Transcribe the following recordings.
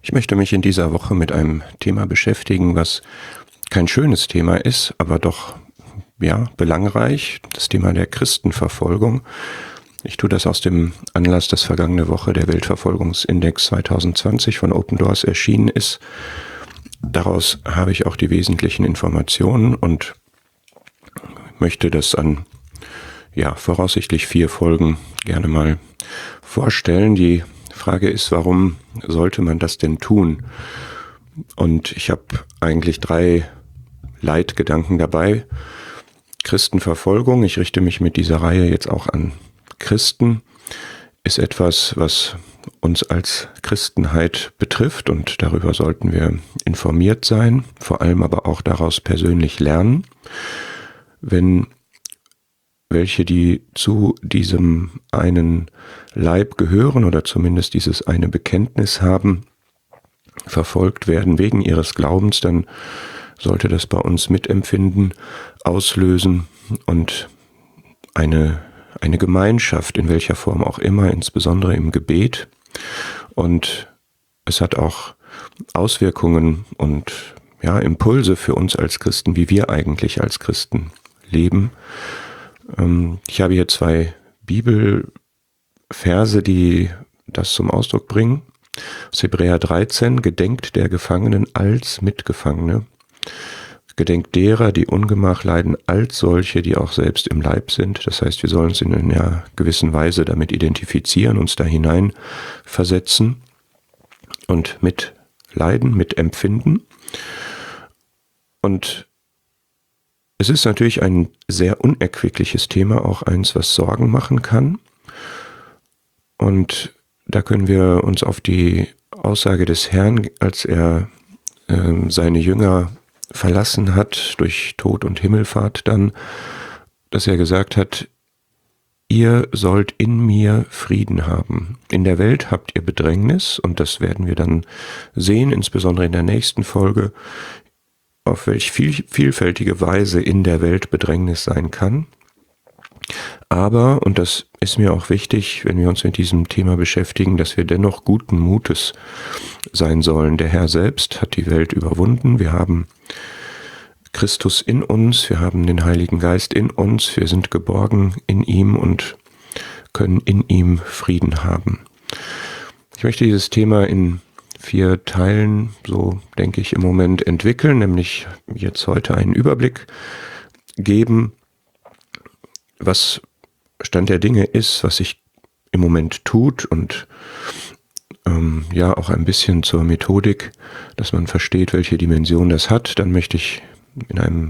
Ich möchte mich in dieser Woche mit einem Thema beschäftigen, was kein schönes Thema ist, aber doch belangreich, das Thema der Christenverfolgung. Ich tue das aus dem Anlass, dass vergangene Woche der Weltverfolgungsindex 2020 von Open Doors erschienen ist. Daraus habe ich auch die wesentlichen Informationen und möchte das an voraussichtlich 4 Folgen gerne mal vorstellen. Die Frage ist, warum sollte man das denn tun? Und ich habe eigentlich 3 Leitgedanken dabei. Christenverfolgung, ich richte mich mit dieser Reihe jetzt auch an Christen, ist etwas, was uns als Christenheit betrifft und darüber sollten wir informiert sein, vor allem aber auch daraus persönlich lernen. Wenn welche, die zu diesem einen Leib gehören oder zumindest dieses eine Bekenntnis haben, verfolgt werden wegen ihres Glaubens, dann sollte das bei uns Mitempfinden auslösen und eine Gemeinschaft, in welcher Form auch immer, insbesondere im Gebet. Und es hat auch Auswirkungen und Impulse für uns als Christen, wie wir eigentlich als Christen leben. Ich habe hier 2 Bibelverse, die das zum Ausdruck bringen. Aus Hebräer 13, gedenkt der Gefangenen als Mitgefangene, gedenkt derer, die Ungemach leiden, als solche, die auch selbst im Leib sind. Das heißt, wir sollen uns in einer gewissen Weise damit identifizieren, uns da hinein versetzen und mitleiden, mitempfinden. Und es ist natürlich ein sehr unerquickliches Thema, auch eins, was Sorgen machen kann. Und da können wir uns auf die Aussage des Herrn, als er seine Jünger verlassen hat durch Tod und Himmelfahrt dann, dass er gesagt hat, ihr sollt in mir Frieden haben. In der Welt habt ihr Bedrängnis und das werden wir dann sehen, insbesondere in der nächsten Folge, auf welch vielfältige Weise in der Welt Bedrängnis sein kann. Aber, und das ist mir auch wichtig, wenn wir uns mit diesem Thema beschäftigen, dass wir dennoch guten Mutes sein sollen. Der Herr selbst hat die Welt überwunden. Wir haben Christus in uns, wir haben den Heiligen Geist in uns, wir sind geborgen in ihm und können in ihm Frieden haben. Ich möchte dieses Thema in 4 Teilen, so denke ich im Moment, entwickeln, nämlich jetzt heute einen Überblick geben, was Stand der Dinge ist, was sich im Moment tut und auch ein bisschen zur Methodik, dass man versteht, welche Dimension das hat. Dann möchte ich in einem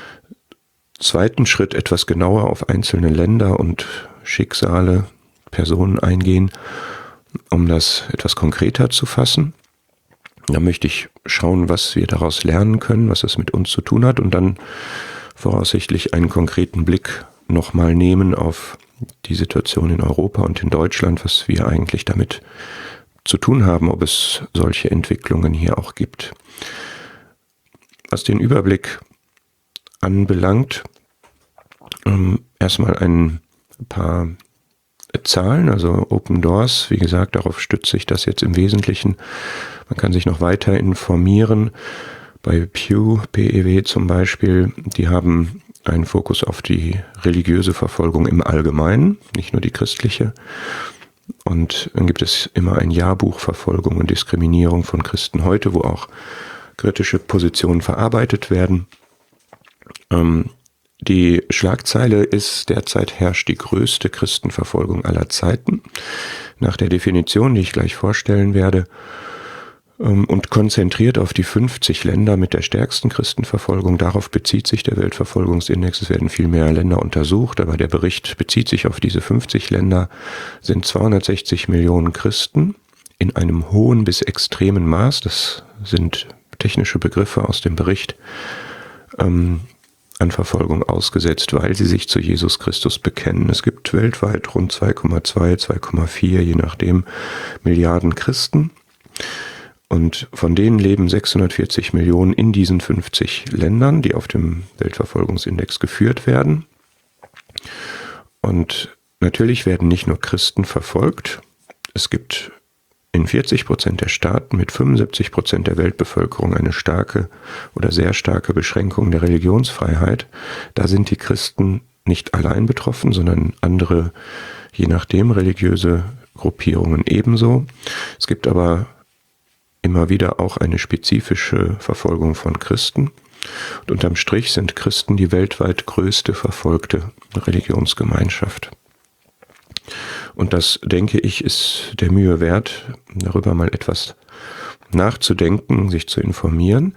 zweiten Schritt etwas genauer auf einzelne Länder und Schicksale, Personen eingehen, um das etwas konkreter zu fassen. Da möchte ich schauen, was wir daraus lernen können, was es mit uns zu tun hat und dann voraussichtlich einen konkreten Blick nochmal nehmen auf die Situation in Europa und in Deutschland, was wir eigentlich damit zu tun haben, ob es solche Entwicklungen hier auch gibt. Was den Überblick anbelangt, erstmal ein paar Zahlen, also Open Doors, wie gesagt, darauf stützt sich das jetzt im Wesentlichen. Man kann sich noch weiter informieren. Bei Pew, PEW zum Beispiel, die haben einen Fokus auf die religiöse Verfolgung im Allgemeinen, nicht nur die christliche. Und dann gibt es immer ein Jahrbuch Verfolgung und Diskriminierung von Christen heute, wo auch kritische Positionen verarbeitet werden. Die Schlagzeile ist, derzeit herrscht die größte Christenverfolgung aller Zeiten, nach der Definition, die ich gleich vorstellen werde, und konzentriert auf die 50 Länder mit der stärksten Christenverfolgung. Darauf bezieht sich der Weltverfolgungsindex. Es werden viel mehr Länder untersucht, aber der Bericht bezieht sich auf diese 50 Länder, sind 260 Millionen Christen in einem hohen bis extremen Maß, das sind technische Begriffe aus dem Bericht, an Verfolgung ausgesetzt, weil sie sich zu Jesus Christus bekennen. Es gibt weltweit rund 2,2, 2,4, je nachdem, Milliarden Christen. Und von denen leben 640 Millionen in diesen 50 Ländern, die auf dem Weltverfolgungsindex geführt werden. Und natürlich werden nicht nur Christen verfolgt. Es gibt in 40% der Staaten mit 75% der Weltbevölkerung eine starke oder sehr starke Beschränkung der Religionsfreiheit. Da sind die Christen nicht allein betroffen, sondern andere, je nachdem, religiöse Gruppierungen ebenso. Es gibt aber immer wieder auch eine spezifische Verfolgung von Christen. Und unterm Strich sind Christen die weltweit größte verfolgte Religionsgemeinschaft. Und das, denke ich, ist der Mühe wert, darüber mal etwas nachzudenken, sich zu informieren.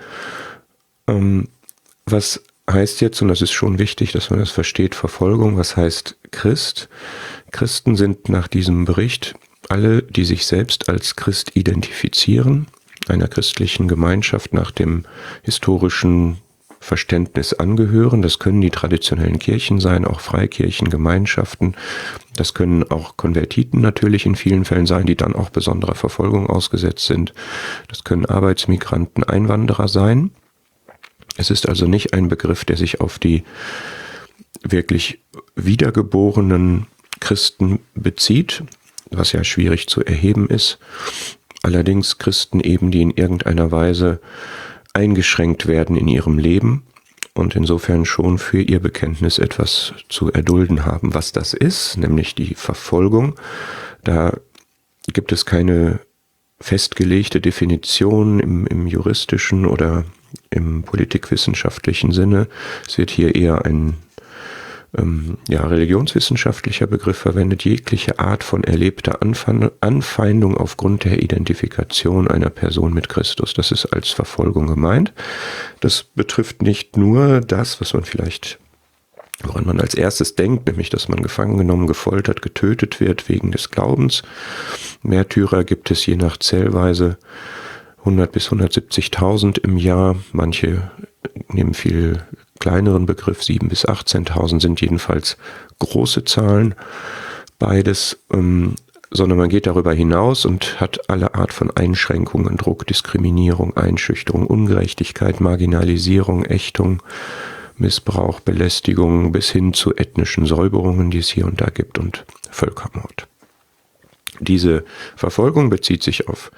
Was heißt jetzt, und das ist schon wichtig, dass man das versteht, Verfolgung, was heißt Christ? Christen sind nach diesem Bericht alle, die sich selbst als Christ identifizieren, einer christlichen Gemeinschaft nach dem historischen Verständnis angehören. Das können die traditionellen Kirchen sein, auch Freikirchen, Gemeinschaften. Das können auch Konvertiten natürlich in vielen Fällen sein, die dann auch besonderer Verfolgung ausgesetzt sind. Das können Arbeitsmigranten, Einwanderer sein. Es ist also nicht ein Begriff, der sich auf die wirklich wiedergeborenen Christen bezieht, was ja schwierig zu erheben ist. Allerdings Christen eben, die in irgendeiner Weise eingeschränkt werden in ihrem Leben und insofern schon für ihr Bekenntnis etwas zu erdulden haben. Was das ist, nämlich die Verfolgung, da gibt es keine festgelegte Definition im juristischen oder im politikwissenschaftlichen Sinne. Es wird hier eher ein religionswissenschaftlicher Begriff verwendet, jegliche Art von erlebter Anfeindung aufgrund der Identifikation einer Person mit Christus. Das ist als Verfolgung gemeint. Das betrifft nicht nur das, woran man als erstes denkt, nämlich, dass man gefangen genommen, gefoltert, getötet wird wegen des Glaubens. Märtyrer gibt es je nach Zählweise 100 bis 170.000 im Jahr. Manche nehmen viel kleineren Begriff, 7.000 bis 18.000 sind jedenfalls große Zahlen, beides, sondern man geht darüber hinaus und hat alle Art von Einschränkungen, Druck, Diskriminierung, Einschüchterung, Ungerechtigkeit, Marginalisierung, Ächtung, Missbrauch, Belästigung bis hin zu ethnischen Säuberungen, die es hier und da gibt, und Völkermord. Diese Verfolgung bezieht sich auf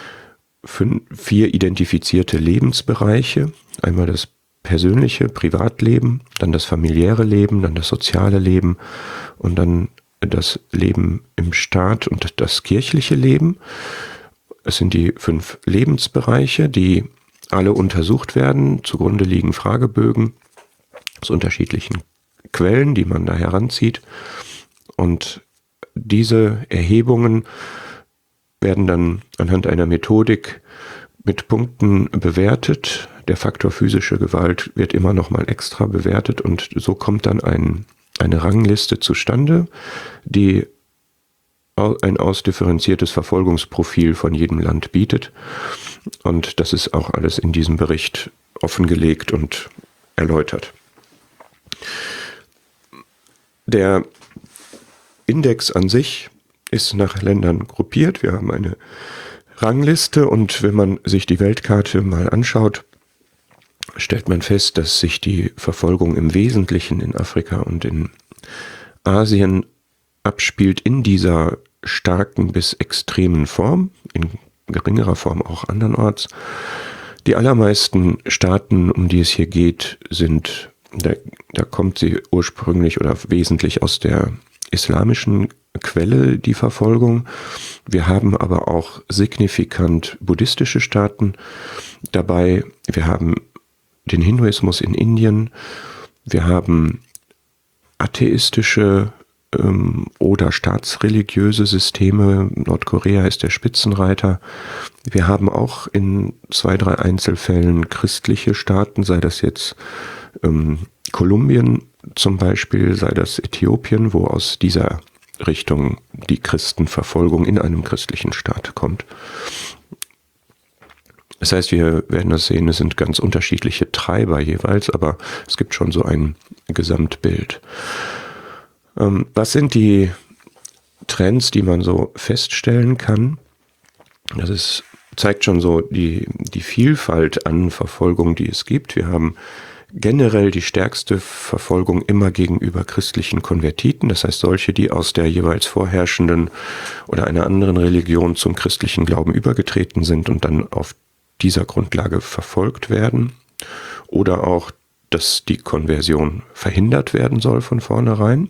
4 identifizierte Lebensbereiche, einmal das persönliche Privatleben, dann das familiäre Leben, dann das soziale Leben und dann das Leben im Staat und das kirchliche Leben. Es sind die 5 Lebensbereiche, die alle untersucht werden. Zugrunde liegen Fragebögen aus unterschiedlichen Quellen, die man da heranzieht. Und diese Erhebungen werden dann anhand einer Methodik mit Punkten bewertet. Der Faktor physische Gewalt wird immer noch mal extra bewertet und so kommt dann eine Rangliste zustande, die ein ausdifferenziertes Verfolgungsprofil von jedem Land bietet. Und das ist auch alles in diesem Bericht offengelegt und erläutert. Der Index an sich ist nach Ländern gruppiert. Wir haben eine Rangliste und wenn man sich die Weltkarte mal anschaut, stellt man fest, dass sich die Verfolgung im Wesentlichen in Afrika und in Asien abspielt in dieser starken bis extremen Form, in geringerer Form auch andernorts. Die allermeisten Staaten, um die es hier geht, da kommt sie ursprünglich oder wesentlich aus der islamischen Quelle, die Verfolgung. Wir haben aber auch signifikant buddhistische Staaten dabei. Wir haben den Hinduismus in Indien. Wir haben atheistische oder staatsreligiöse Systeme. Nordkorea ist der Spitzenreiter. Wir haben auch in 2, 3 Einzelfällen christliche Staaten, sei das jetzt Kolumbien zum Beispiel, sei das Äthiopien, wo aus dieser Richtung die Christenverfolgung in einem christlichen Staat kommt. Das heißt, wir werden das sehen, es sind ganz unterschiedliche Treiber jeweils, aber es gibt schon so ein Gesamtbild. Was sind die Trends, die man so feststellen kann? Das zeigt schon so die Vielfalt an Verfolgung, die es gibt. Wir haben generell die stärkste Verfolgung immer gegenüber christlichen Konvertiten, das heißt solche, die aus der jeweils vorherrschenden oder einer anderen Religion zum christlichen Glauben übergetreten sind und dann auf dieser Grundlage verfolgt werden, oder auch, dass die Konversion verhindert werden soll von vornherein.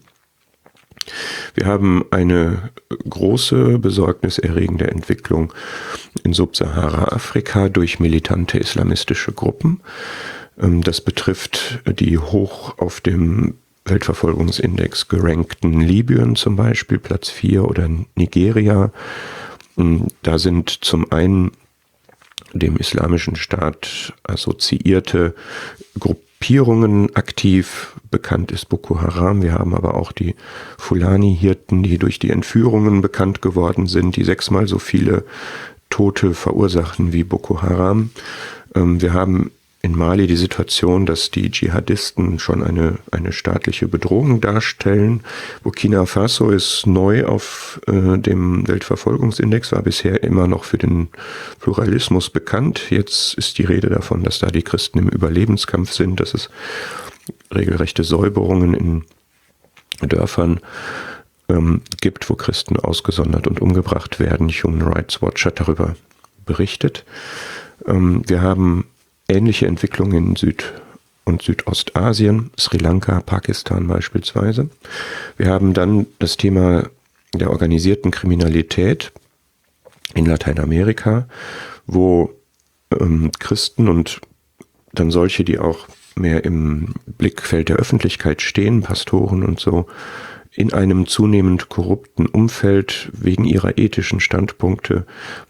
Wir haben eine große, besorgniserregende Entwicklung in Subsahara-Afrika durch militante islamistische Gruppen. Das betrifft die hoch auf dem Weltverfolgungsindex gerankten Libyen zum Beispiel, Platz 4, oder Nigeria. Da sind zum einen dem Islamischen Staat assoziierte Gruppierungen aktiv. Bekannt ist Boko Haram. Wir haben aber auch die Fulani-Hirten, die durch die Entführungen bekannt geworden sind, die 6-mal so viele Tote verursachen wie Boko Haram. Wir haben in Mali die Situation, dass die Dschihadisten schon eine staatliche Bedrohung darstellen. Burkina Faso ist neu auf dem Weltverfolgungsindex, war bisher immer noch für den Pluralismus bekannt. Jetzt ist die Rede davon, dass da die Christen im Überlebenskampf sind, dass es regelrechte Säuberungen in Dörfern gibt, wo Christen ausgesondert und umgebracht werden. Human Rights Watch hat darüber berichtet. Wir haben ähnliche Entwicklungen in Süd- und Südostasien, Sri Lanka, Pakistan beispielsweise. Wir haben dann das Thema der organisierten Kriminalität in Lateinamerika, wo Christen und dann solche, die auch mehr im Blickfeld der Öffentlichkeit stehen, Pastoren und so, in einem zunehmend korrupten Umfeld wegen ihrer ethischen Standpunkte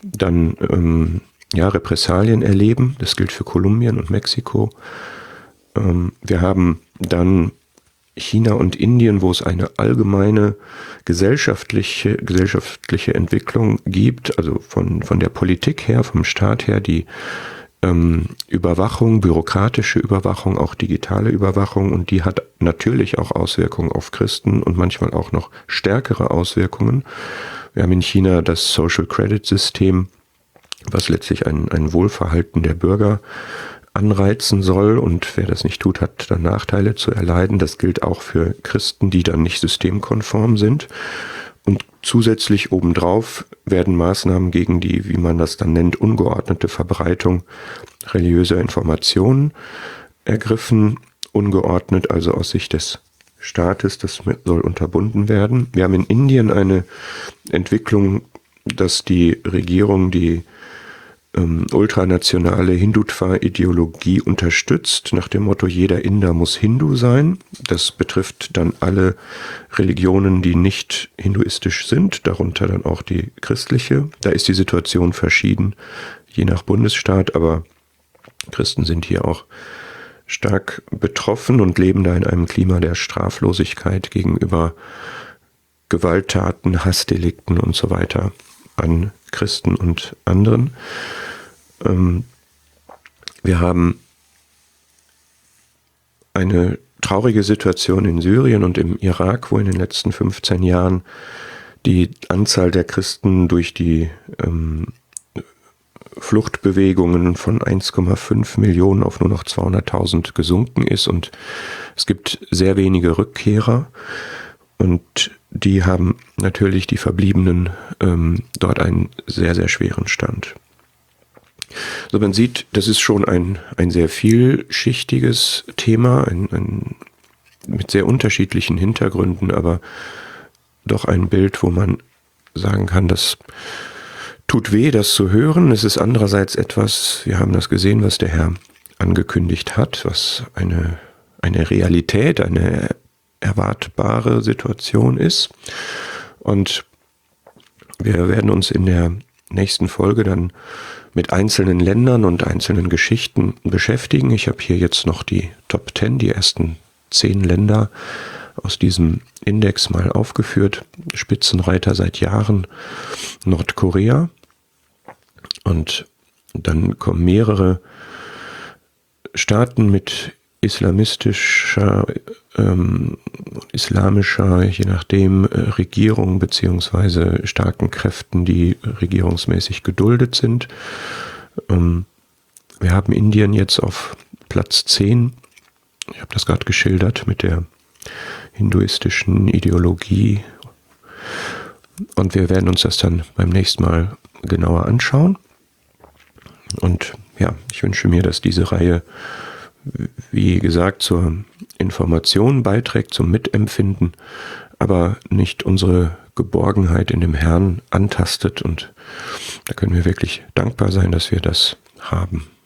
dann Repressalien erleben. Das gilt für Kolumbien und Mexiko. Wir haben dann China und Indien, wo es eine allgemeine gesellschaftliche Entwicklung gibt, also von der Politik her, vom Staat her, die Überwachung, bürokratische Überwachung, auch digitale Überwachung, und die hat natürlich auch Auswirkungen auf Christen und manchmal auch noch stärkere Auswirkungen. Wir haben in China das Social Credit System, was letztlich ein Wohlverhalten der Bürger anreizen soll, und wer das nicht tut, hat dann Nachteile zu erleiden. Das gilt auch für Christen, die dann nicht systemkonform sind. Und zusätzlich obendrauf werden Maßnahmen gegen die, wie man das dann nennt, ungeordnete Verbreitung religiöser Informationen ergriffen. Ungeordnet, also aus Sicht des Staates, das soll unterbunden werden. Wir haben in Indien eine Entwicklung, dass die Regierung die ultranationale Hindutva-Ideologie unterstützt, nach dem Motto, jeder Inder muss Hindu sein. Das betrifft dann alle Religionen, die nicht hinduistisch sind, darunter dann auch die christliche. Da ist die Situation verschieden, je nach Bundesstaat, aber Christen sind hier auch stark betroffen und leben da in einem Klima der Straflosigkeit gegenüber Gewalttaten, Hassdelikten und so weiter an Christen und anderen. Wir haben eine traurige Situation in Syrien und im Irak, wo in den letzten 15 Jahren die Anzahl der Christen durch die Fluchtbewegungen von 1,5 Millionen auf nur noch 200.000 gesunken ist, und es gibt sehr wenige Rückkehrer, und die haben natürlich, die Verbliebenen, dort einen sehr, sehr schweren Stand. So, man sieht, das ist schon ein sehr vielschichtiges Thema, mit sehr unterschiedlichen Hintergründen, aber doch ein Bild, wo man sagen kann, das tut weh, das zu hören. Es ist andererseits etwas, wir haben das gesehen, was der Herr angekündigt hat, was eine Realität, eine erwartbare Situation ist. Und wir werden uns in der nächsten Folge dann mit einzelnen Ländern und einzelnen Geschichten beschäftigen. Ich habe hier jetzt noch die Top 10, die ersten 10 Länder aus diesem Index mal aufgeführt. Spitzenreiter seit Jahren Nordkorea. Und dann kommen mehrere Staaten mit islamischer, je nachdem, Regierung beziehungsweise starken Kräften, die regierungsmäßig geduldet sind. Wir haben Indien jetzt auf Platz 10 Ich habe das gerade geschildert mit der hinduistischen Ideologie. Und wir werden uns das dann beim nächsten Mal genauer anschauen. Und ja, ich wünsche mir, dass diese Reihe, wie gesagt, zur Information beiträgt, zum Mitempfinden, aber nicht unsere Geborgenheit in dem Herrn antastet. Und da können wir wirklich dankbar sein, dass wir das haben.